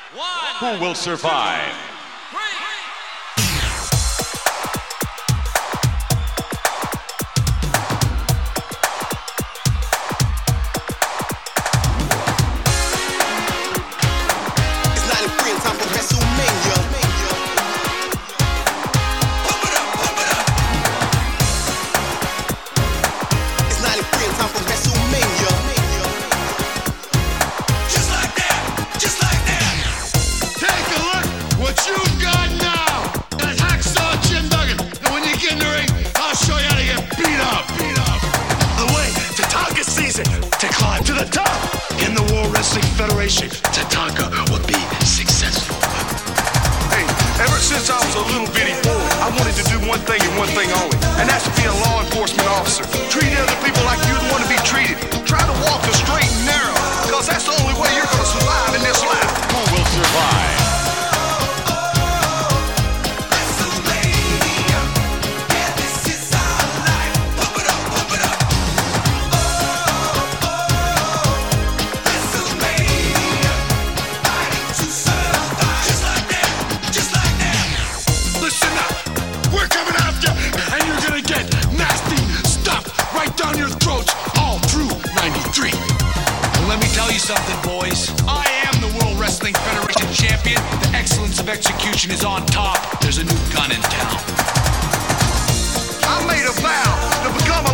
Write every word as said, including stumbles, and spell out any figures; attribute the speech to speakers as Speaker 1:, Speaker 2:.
Speaker 1: Who will survive?
Speaker 2: To climb to the top in the World Wrestling Federation, Tatanka will be successful.
Speaker 3: Hey, ever since I was a little bitty boy, I wanted to do one thing and one thing only, and that's to be a law enforcement officer. Treat other people like you'd want to be treated. Try to walk the straight and narrow, because that's the only way you're going to survive in this life.
Speaker 1: Who will survive?
Speaker 4: Something, boys. I am the World Wrestling Federation champion. The excellence of execution is on top. There's a new gun in town.
Speaker 3: I made a vow to become